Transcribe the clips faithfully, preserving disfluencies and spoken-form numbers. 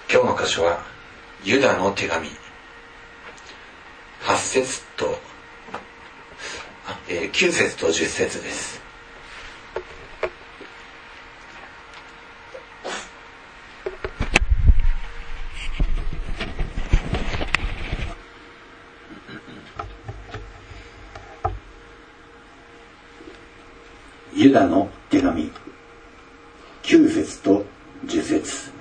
今日の箇所はユダの手紙はち節と、えー、きゅう節とじゅっ節です。 ユダの手紙きゅう節とじゅっ節。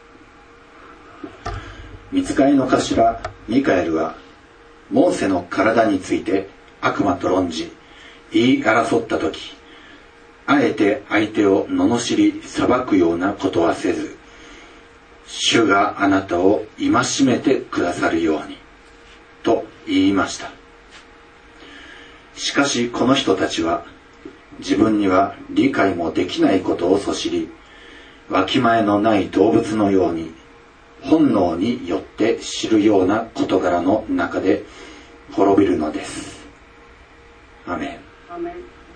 御使いの頭ミカエルはモーセの体について悪魔と論じ言い争った時、あえて相手を罵り裁くようなことはせず、主があなたを戒めてくださるようにと言いました。しかしこの人たちは自分には理解もできないことをそしり、わきまえのない動物のように本能によって知るような事柄の中で滅びるのです。アメン。アメン。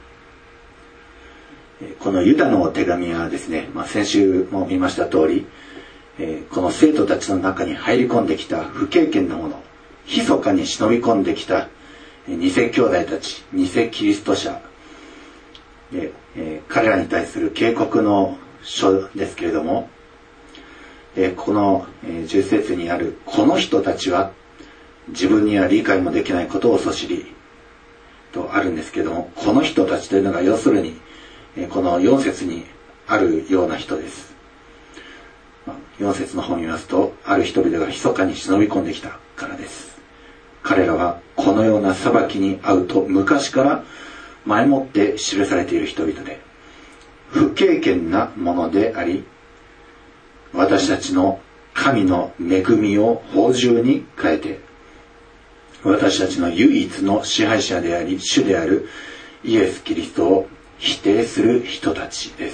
このユダの手紙はですね、まあ、先週も見ました通り、えー、この生徒たちの中に入り込んできた不経験なもの、密かに忍び込んできた偽兄弟たち、偽キリスト者で、えー、彼らに対する警告の書ですけれども、えー、この、えー、じゅっ節にあるこの人たちは自分には理解もできないことをそしりとあるんですけれども、この人たちというのが要するに、えー、このよん節にあるような人です。よん節の方を見ますと、ある人々が密かに忍び込んできたからです。彼らはこのような裁きに遭うと昔から前もって記されている人々で、不経験なものであり、私たちの神の恵みを豊充に変えて、私たちの唯一の支配者であり主であるイエス・キリストを否定する人たちです。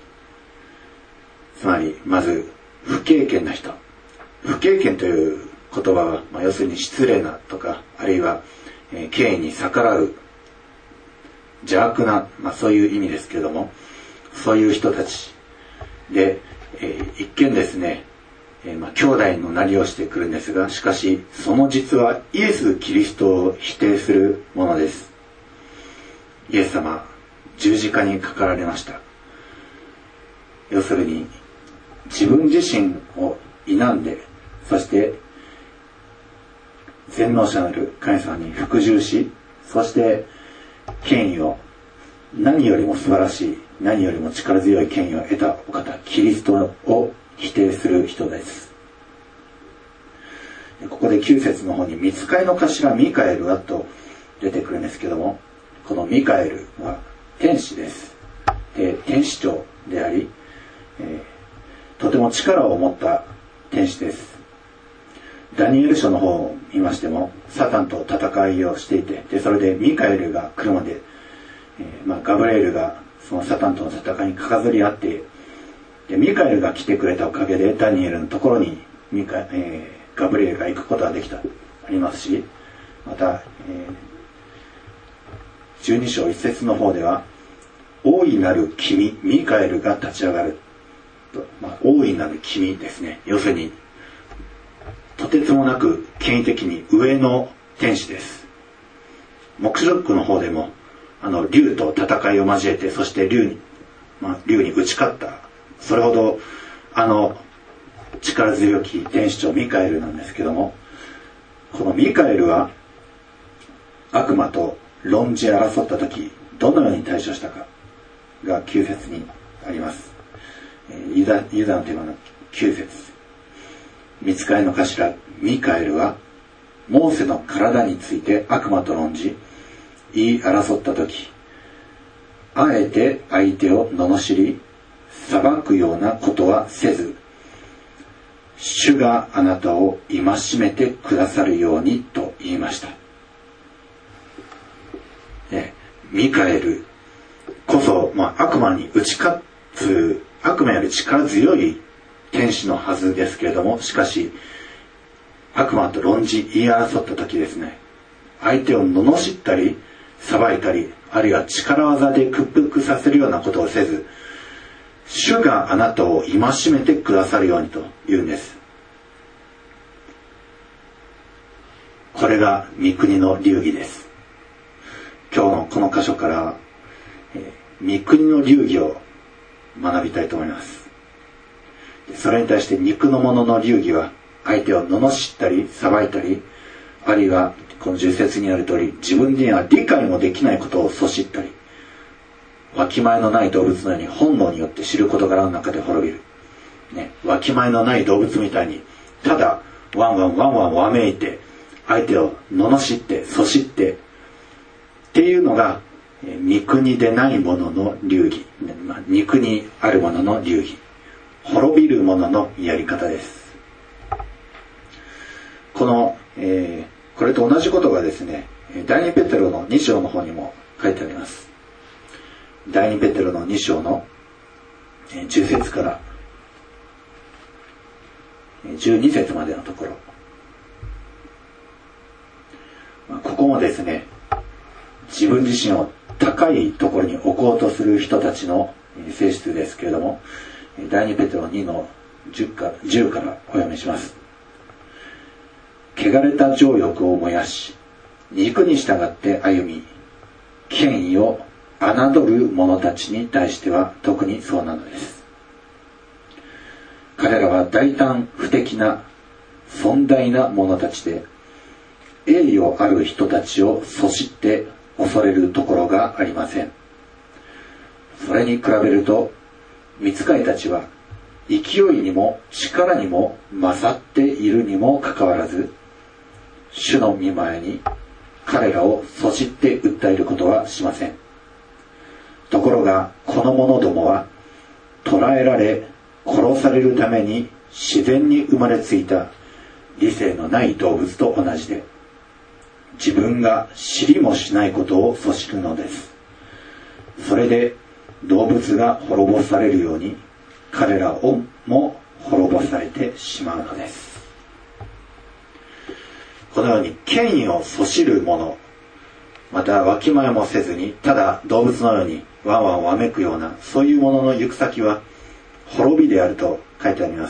つまりまず不経験な人、不経験という言葉は、まあ、要するに失礼なとか、あるいは、えー、権威に逆らう邪悪な、まあ、そういう意味ですけれども、そういう人たちで、えー、一見ですね、えーまあ、兄弟のなりをしてくるんですが、しかしその実はイエス・キリストを否定するものです。イエス様、十字架にかかられました。要するに自分自身を否んで、そして全能者なる神様に服従し、そして権威を、何よりも素晴らしい、何よりも力強い権威を得たお方、キリストを否定する人です。ここできゅう節の方に、御使いの頭ミカエルはと出てくるんですけども、このミカエルは天使です。で、天使長であり、えー、とても力を持った天使です。ダニエル書の方を見ましても、サタンと戦いをしていて、でそれでミカエルが来るまで、えーまあ、ガブレエルがそのサタンとの戦いにかかずり合って、でミカエルが来てくれたおかげでダニエルのところにミカ、えー、ガブレエルが行くことができたありますし、また、えー、じゅうに章いち節の方では、大いなる君ミカエルが立ち上がると、まあ、大いなる君ですね。要するにとてつもなく権威的に上の天使です。黙示録の方でもあの竜と戦いを交えて、そして竜に、まあ、竜に打ち勝った、それほどあの力強き天使長ミカエルなんですけども、このミカエルは悪魔と論じ争った時どのように対処したかがきゅう節にあります。ユダ、ユダのテーマのきゅう節。御使いの頭ミカエルはモーセの体について悪魔と論じ言い争った時、あえて相手を罵り裁くようなことはせず、主があなたを戒めてくださるようにと言いました。ね、ミカエルこそ、まあ、悪魔に打ち勝つ悪魔より力強い天使のはずですけれども、しかし悪魔と論じ言い争った時ですね、相手を罵ったり裁いたり、あるいは力技で屈服させるようなことをせず、主があなたを戒めてくださるようにと言うんです。 これが御国の流儀です。今日のこの箇所から、えー、御国の流儀を学びたいと思います。それに対して肉の者の流儀は相手を罵ったり裁いたり、あるいはこのじゅっ節にある通り自分には理解もできないことを阻止ったり、わきまえのない動物のように本能によって知る事柄の中で滅びる、ね、わきまえのない動物みたいにただワンワンワンワンわめいて相手を罵って阻止ってっていうのが御国でないものの流儀、まあ、肉にあるものの流儀、滅びるもののやり方です。この、えー、これと同じことがですね、第二ペテロのに章の方にも書いてあります。第二ペテロのに章のじゅっ節からじゅうに節までのところ、ここもですね、自分自身を高いところに置こうとする人たちの性質ですけれども、第二ペテロにのじゅうから、じゅうからお読みします。汚れた情欲を燃やし、肉に従って歩み、権威を侮る者たちに対しては特にそうなのです。彼らは大胆不敵な尊大な者たちで、栄誉ある人たちを阻止って恐れるところがありません。それに比べると御使いたちは勢いにも力にも勝っているにもかかわらず、主の御前に彼らを阻止って訴えることはしません。ところがこの者どもは捕らえられ殺されるために自然に生まれついた理性のない動物と同じで、自分が知りもしないことを阻止するのです。それで動物が滅ぼされるように彼らをも滅ぼされてしまうのです。このように権威を阻止る者、またわきまえもせずにただ動物のようにワンワンわめくような、そういうものの行く先は滅びであると書いてあります。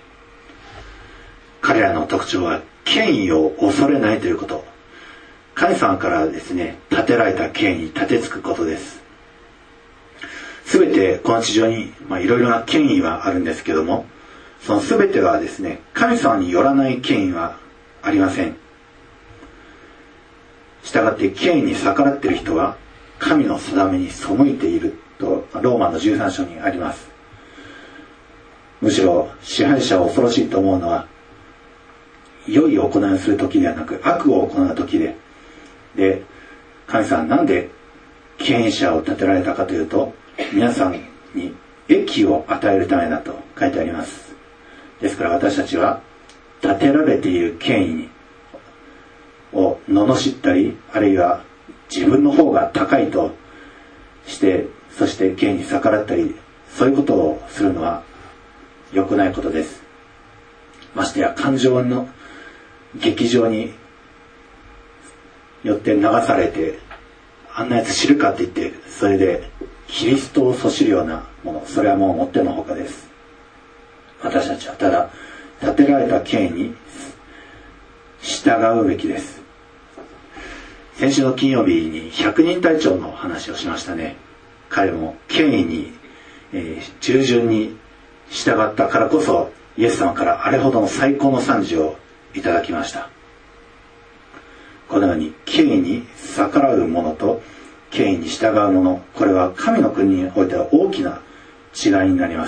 彼らの特徴は権威を恐れないということ。神様からですね、立てられた権威に立てつくことです。すべてこの地上にいろいろな権威はあるんですけども、そのすべてはですね、神様によらない権威はありません。したがって権威に逆らっている人は神の定めに背いているとローマのじゅうさん章にあります。むしろ支配者を恐ろしいと思うのは、良い行いをする時ではなく悪を行う時で、で、神様はなんで権威者を立てられたかというと、皆さんに益を与えるためだと書いてあります。ですから私たちは立てられている権威を罵ったり、あるいは自分の方が高いとして、そして権威に逆らったり、そういうことをするのは良くないことです。ましてや感情の劇場によって流されて、あんなやつ知るかって言って、それでキリストを阻止るようなもの、それはもうもってのほかです。私たちはただ立てられた権威に従うべきです。先週の金曜日に百人隊長の話をしましたね。彼も権威に、えー、従順に従ったからこそ、イエス様からあれほどの最高の賛辞をいただきました。このように権威に逆らう者と権威に従う者、これは神の国においては大きな違いになります。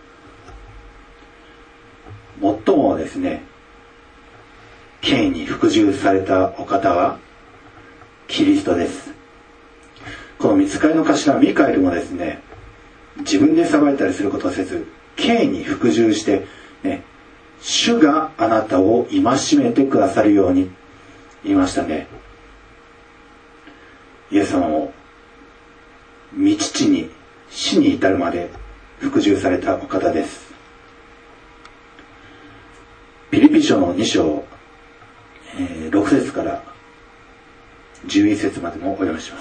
最もですね、権威に服従されたお方はキリストです。この御使いの頭ミカエルもですね、自分で裁いたりすることをせず、権威に服従して、ね、主があなたを戒めてくださるように言いましたね。イエス様も御父に死に至るまで服従されたお方です。ピリピ書のに章、えー、ろく節からじゅういち節までもお読みします。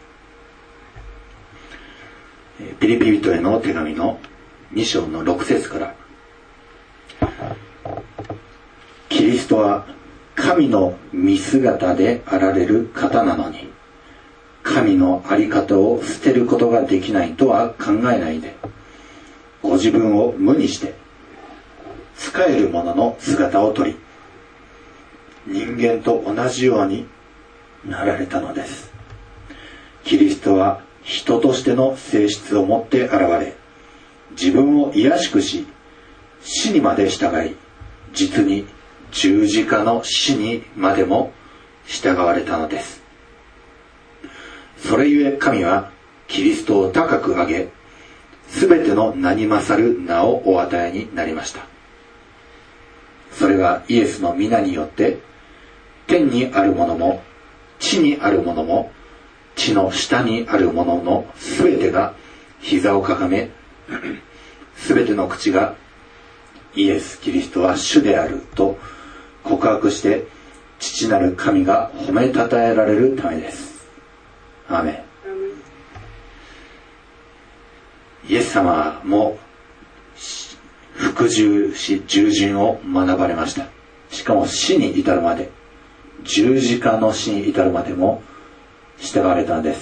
ピリピ人への手紙のに章のろく節から、キリストは神の見姿であられる方なのに、神の在り方を捨てることができないとは考えないで、ご自分を無にして仕える者の姿をとり、人間と同じようになられたのです。キリストは人としての性質を持って現れ、自分を卑しくし、死にまで従い、実に十字架の死にまでも従われたのです。それゆえ神はキリストを高く上げ、すべての名に勝る名をお与えになりました。それはイエスの皆によって、天にあるものも地にあるものも地の下にあるもののすべてが膝をかがめ、すべての口がイエス・キリストは主であると告白して、父なる神が褒めたたえられるためです。アーメン。イエス様も服従し従順を学ばれました。しかも死に至るまで、十字架の死に至るまでも従われたのです。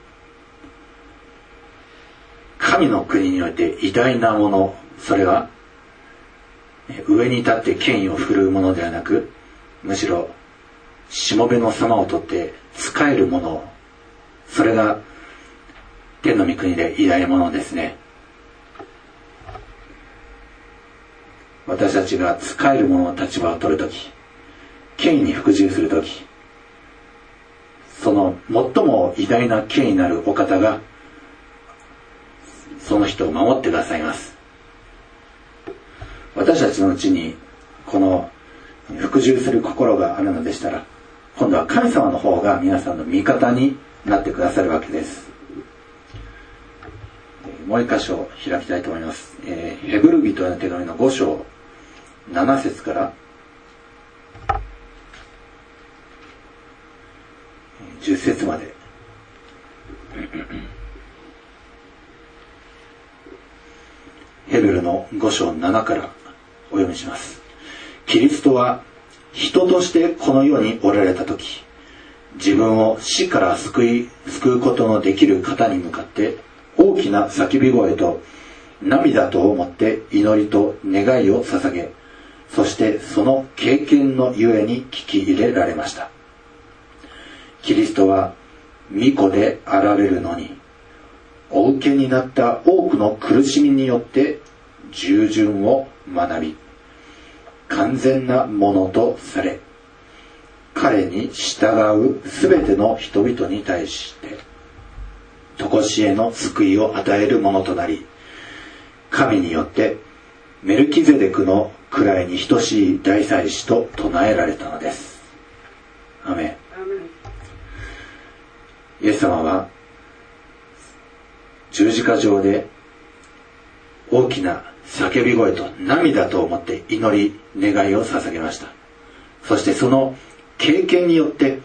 神の国において偉大なもの、それは上に立って権威を振るうものではなく、むしろしもべの様をとって仕えるもの、それが天の御国で偉大なものですね。私たちが仕える者の立場を取るとき、権威に服従するとき、その最も偉大な権威なるお方がその人を守ってくださいます。私たちのうちにこの服従する心があるのでしたら、今度は神様の方が皆さんの味方になってくださるわけです。もう一箇所開きたいと思います。えー、ヘブル人への手紙のご章なな節からじゅっ節まで。ヘブルのご章ななからお読みします。キリストは人としてこの世におられたとき、自分を死から救い救うことのできる方に向かって大きな叫び声と涙と思って祈りと願いを捧げ、そしてその経験のゆえに聞き入れられました。キリストは御子であられるのに、お受けになった多くの苦しみによって従順を学び、完全なものとされ、彼に従うすべての人々に対して常しえの救いを与えるものとなり、神によってメルキゼデクの位に等しい大祭司と唱えられたのです。アメン。イエス様は十字架上で大きな叫び声と涙と思って祈り願いを捧げました。そしてその経験によって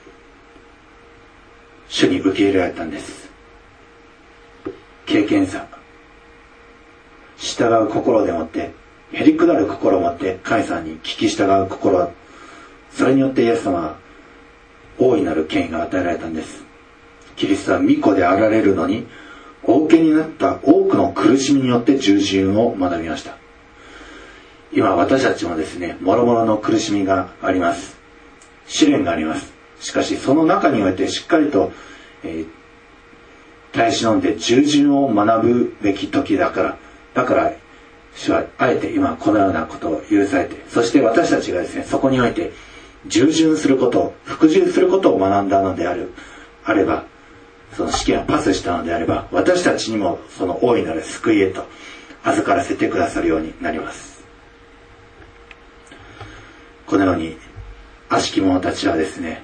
主に受け入れられたんです。経験さ、従う心でもって、へりくだる心を持って神様に聞き従う心、それによってイエス様は大いなる権威が与えられたんです。キリストは御子であられるのに、お受けになった多くの苦しみによって従順を学びました。今私たちもですね、もろもろの苦しみがあります。試練があります。しかしその中においてしっかりと、えー、耐え忍んで従順を学ぶべき時だから、だから主はあえて今このようなことを許されて、そして私たちがですね、そこにおいて従順すること、服従することを学んだのであるあれば、その試験をパスしたのであれば、私たちにもその大いなる救いへと預からせてくださるようになります。このように悪しき者たちはですね、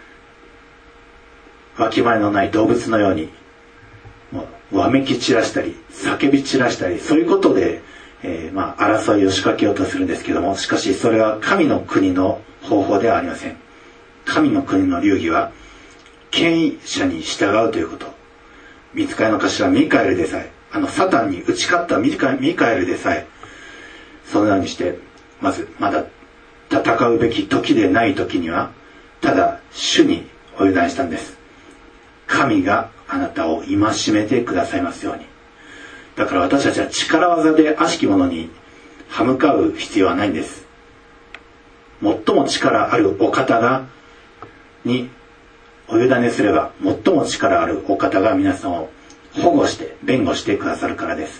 わきまえのない動物のようにもうわめき散らしたり叫び散らしたり、そういうことで、えー、まあ争いを仕掛けようとするんですけども、しかしそれは神の国の方法ではありません。神の国の流儀は権威者に従うということ。御使いの頭ミカエルでさえ、あのサタンに打ち勝ったミカエルでさえ、そのようにしてまずまだ戦うべき時でない時にはただ主にお委ねしたんです。神があなたを戒めてくださいますように。だから私たちは力技で悪しき者に歯向かう必要はないんです。最も力あるお方がにお委ねすれば、最も力あるお方が皆さんを保護して弁護してくださるからです。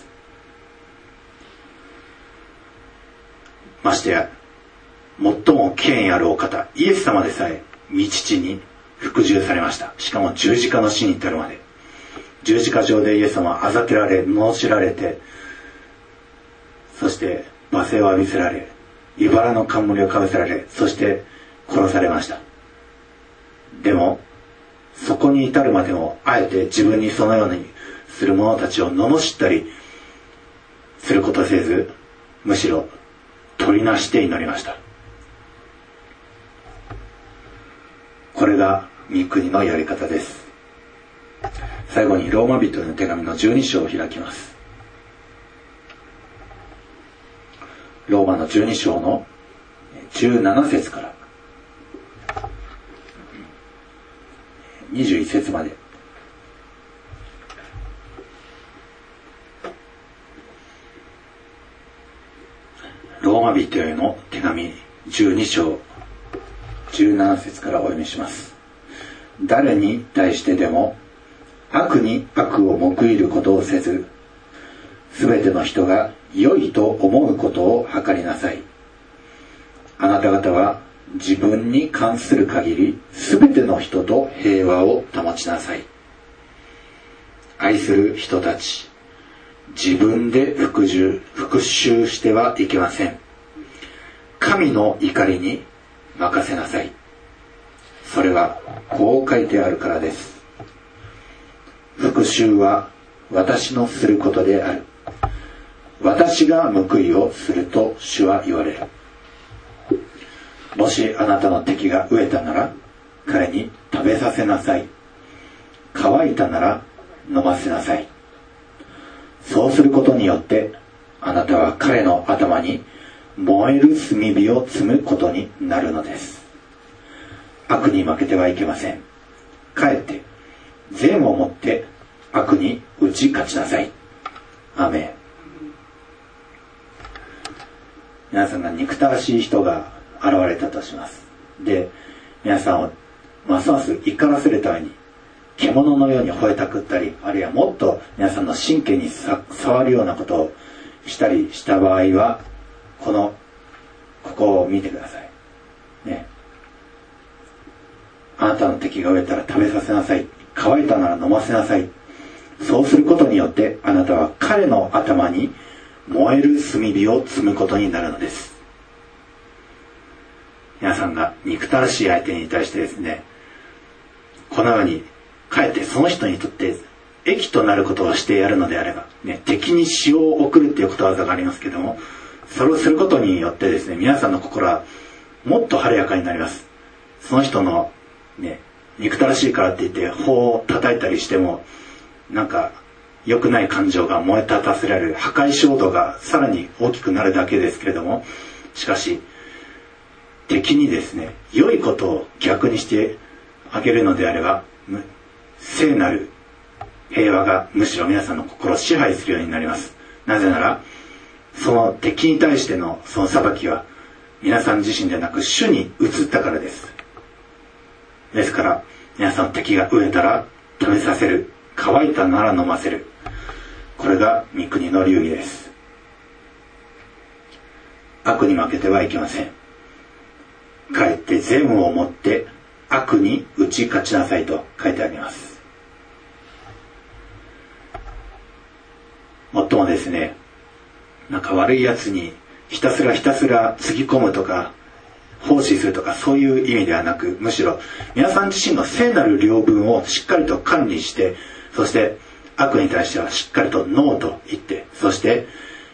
ましてや最も権威あるお方イエス様でさえ御父に服従されました。しかも十字架の死に至るまで。十字架上でイエス様はあざけられ、罵られて、そして罵声を浴びせられ、茨の冠をかぶせられ、そして殺されました。でもそこに至るまでもあえて自分にそのようにする者たちを罵ったりすることせず、むしろ取りなして祈りました。これが御国のやり方です。最後にローマ人への手紙のじゅうに章を開きます。ローマのじゅうに章のじゅうなな節からにじゅういち節まで。ローマ人への手紙じゅうに章じゅうなな節からお読みします。誰に対してでも悪に悪を報いることをせず、すべての人が良いと思うことを図りなさい。あなた方は自分に関する限りすべての人と平和を保ちなさい。愛する人たち、自分で服従、復讐してはいけません。神の怒りに任せなさい。それはこう書いてあるからです。復讐は私のすることである。私が報いをすると主は言われる。もしあなたの敵が飢えたなら彼に食べさせなさい。乾いたなら飲ませなさい。そうすることによってあなたは彼の頭に燃える炭火を積むことになるのです。悪に負けてはいけません。かえって善をもって悪に打ち勝ちなさい。アーメン。皆さんが憎たらしい人が現れたとします。で、皆さんをますます怒らせるために獣のように吠えたくったり、あるいはもっと皆さんの神経にさ触るようなことをしたりした場合は、このここを見てくださいね。あなたの敵が飢えたら食べさせなさい。乾いたなら飲ませなさい。そうすることによってあなたは彼の頭に燃える炭火を積むことになるのです。皆さんが憎たらしい相手に対してですね、このようにかえってその人にとって益となることをしてやるのであれば、ね、敵に塩を送るっていうことわざがありますけども、それをすることによってですね、皆さんの心はもっと晴れやかになります。その人のね、憎たらしいからって言って頬を叩いたりしても、なんか良くない感情が燃え立たせられる、破壊衝動がさらに大きくなるだけですけれども、しかし敵にですね、良いことを逆にしてあげるのであれば、聖なる平和がむしろ皆さんの心を支配するようになります。なぜならその敵に対してのその裁きは皆さん自身でなく主に移ったからです。ですから皆さんの敵が飢えたら食べさせる、乾いたなら飲ませる。これが御国の流儀です。悪に負けてはいけません。かえって善をもって悪に打ち勝ちなさいと書いてあります。もっともですね、なんか悪いやつにひたすらひたすらつぎ込むとか奉仕するとか、そういう意味ではなく、むしろ皆さん自身の聖なる領分をしっかりと管理して、そして悪に対してはしっかりとノーと言って、そして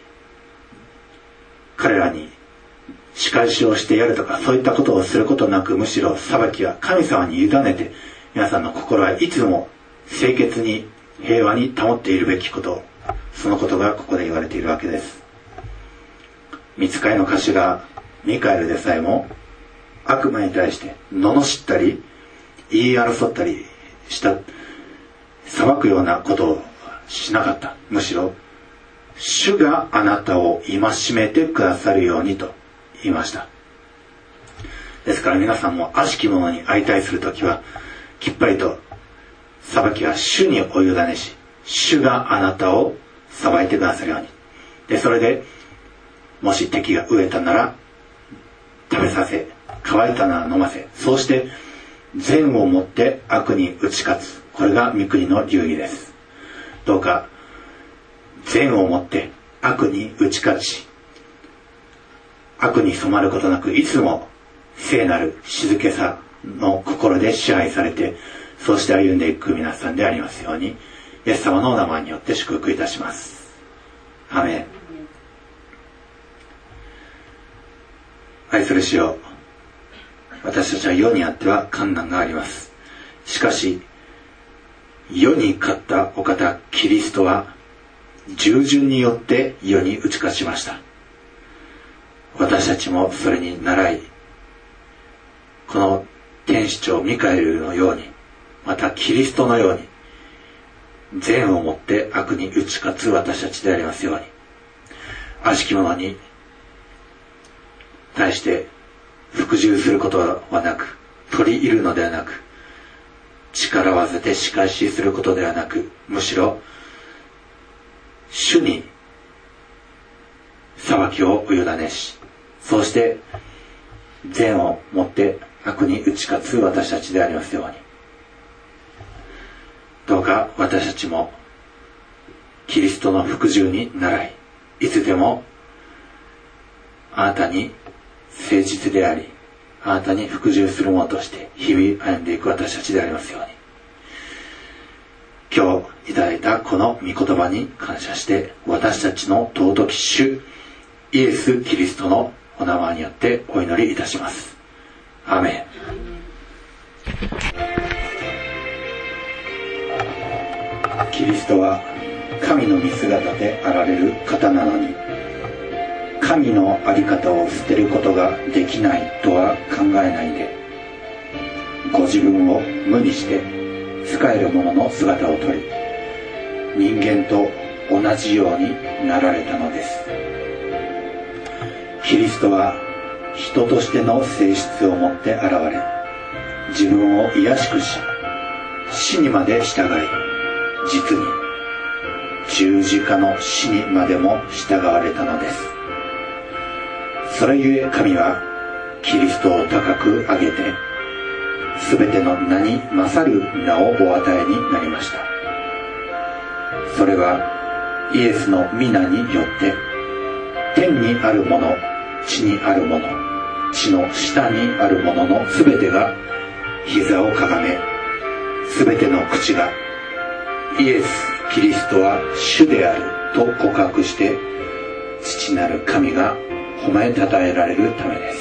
彼らに仕返しをしてやるとか、そういったことをすることなく、むしろ裁きは神様に委ねて、皆さんの心はいつも清潔に平和に保っているべきこと、そのことがここで言われているわけです。御使いの頭ミカエルでさえも悪魔に対して罵ったり言い争ったりした裁くようなことをしなかった。むしろ主があなたを戒めてくださるようにと言いました。ですから皆さんも悪しき者に相対するときはきっぱりと裁きは主にお委ねし、主があなたを裁いてくださるように。で、それでもし敵が飢えたなら食べさせ、乾いたなら飲ませ、そうして善をもって悪に打ち勝つ。これが御国の流儀です。どうか善をもって悪に打ち勝ち、悪に染まることなく、いつも聖なる静けさの心で支配されて、そうして歩んでいく皆さんでありますように、イエス様のお名前によって祝福いたします。アーメン。愛する主よ、私たちは世にあっては困難があります。しかし世に勝ったお方キリストは従順によって世に打ち勝ちました。私たちもそれに倣い、この天使長ミカエルのように、またキリストのように善をもって悪に打ち勝つ私たちでありますように、悪しき者に対して服従することはなく、取り入るのではなく、力を合わせて仕返しすることではなく、むしろ主に裁きをお委ねし、そうして善をもって悪に打ち勝つ私たちでありますように、どうか私たちもキリストの服従に倣い、いつでもあなたに誠実であり、あなたに服従する者として日々歩んでいく私たちでありますように、今日いただいたこの御言葉に感謝して、私たちの尊き主イエス・キリストのお名前によってお祈りいたします。アーメン。キリストは神の見姿であられる方なのに、神の在り方を捨てることができないとは考えないで、ご自分を無にして仕える者の姿をとり、人間と同じようになられたのです。キリストは人としての性質を持って現れ、自分を卑しくし、死にまで従い、実に十字架の死にまでも従われたのです。それゆえ神はキリストを高く上げて、すべての名に勝る名をお与えになりました。それはイエスの皆によって、天にあるもの、地にあるもの、地の下にあるもののすべてが膝をかがめ、すべての口がイエス・キリストは主であると告白して、父なる神が褒めたたえられるためです。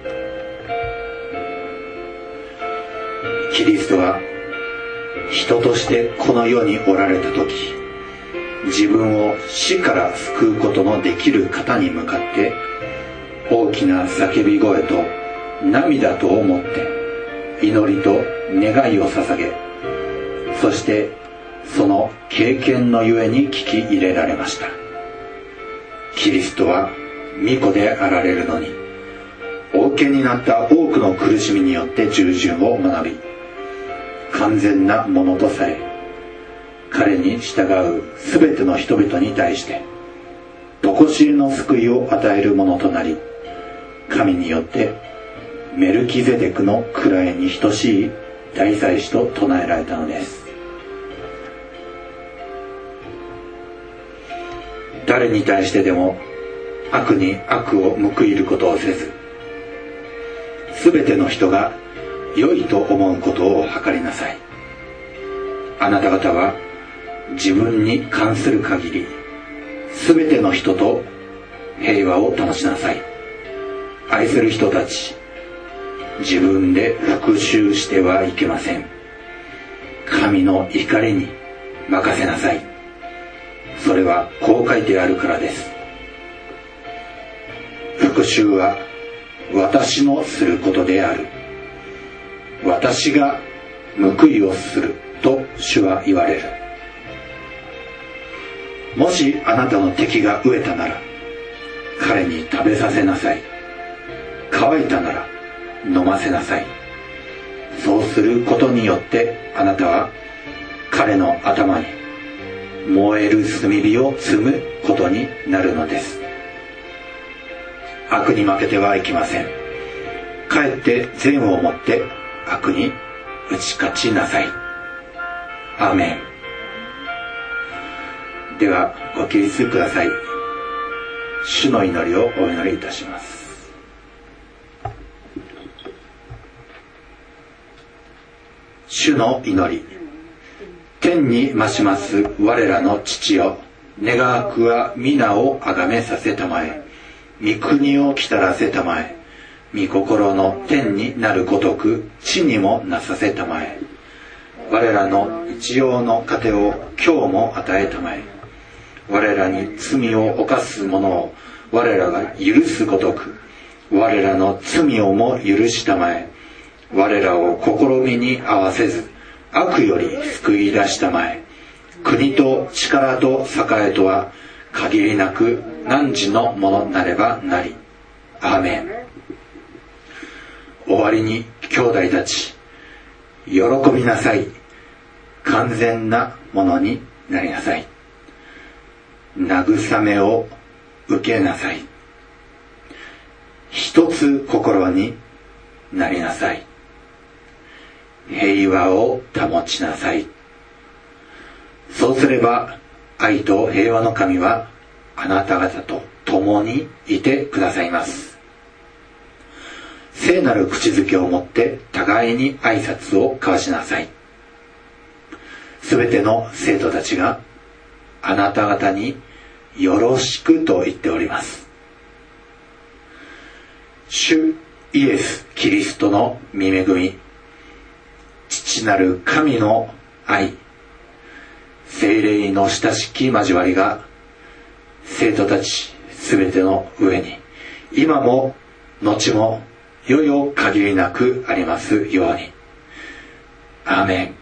キリストが人としてこの世におられた時、自分を死から救うことのできる方に向かって大きな叫び声と涙とをもって祈りと願いを捧げ、そしてその経験のゆえに聞き入れられました。キリストは御子であられるのに、王権になった多くの苦しみによって従順を学び、完全なものとされ、彼に従うすべての人々に対して常しえの救いを与えるものとなり、神によってメルキゼデクの位に等しい大祭司と唱えられたのです。誰に対してでも悪に悪を報いることをせず、すべての人が良いと思うことを図りなさい。あなた方は自分に関する限り、すべての人と平和を保ちなさい。愛する人たち、自分で復讐してはいけません。神の怒りに任せなさい。それはこう書いてあるからです。復讐は私のすることである。私が報いをすると主は言われる。もしあなたの敵が飢えたなら彼に食べさせなさい。乾いたなら飲ませなさい。そうすることによってあなたは彼の頭に燃える炭火を積むことになるのです。悪に負けてはいけません。かえって善をもって悪に打ち勝ちなさい。アーメン。ではご起立ください。主の祈りをお祈りいたします。主の祈り。天に増します我らの父よ、願わくは皆をあがめさせたまえ。御国を来たらせたまえ。御心の天になるごとく地にもなさせたまえ。我らの一様の糧を今日も与えたまえ。我らに罪を犯す者を我らが許すごとく我らの罪をも許したまえ。我らを試みに合わせず悪より救い出したまえ。国と力と栄とは限りなく汝のものなればなり。アーメン。終わりに兄弟たち、喜びなさい。完全なものになりなさい。慰めを受けなさい。一つ心になりなさい。平和を保ちなさい。そうすれば愛と平和の神はあなた方と共にいてくださいます。聖なる口づけをもって互いに挨拶を交わしなさい。すべての生徒たちがあなた方によろしくと言っております。主イエス・キリストの御恵み、父なる神の愛、聖霊の親しき交わりが生徒たちすべての上に今も後もよよ限りなくありますように。アーメン。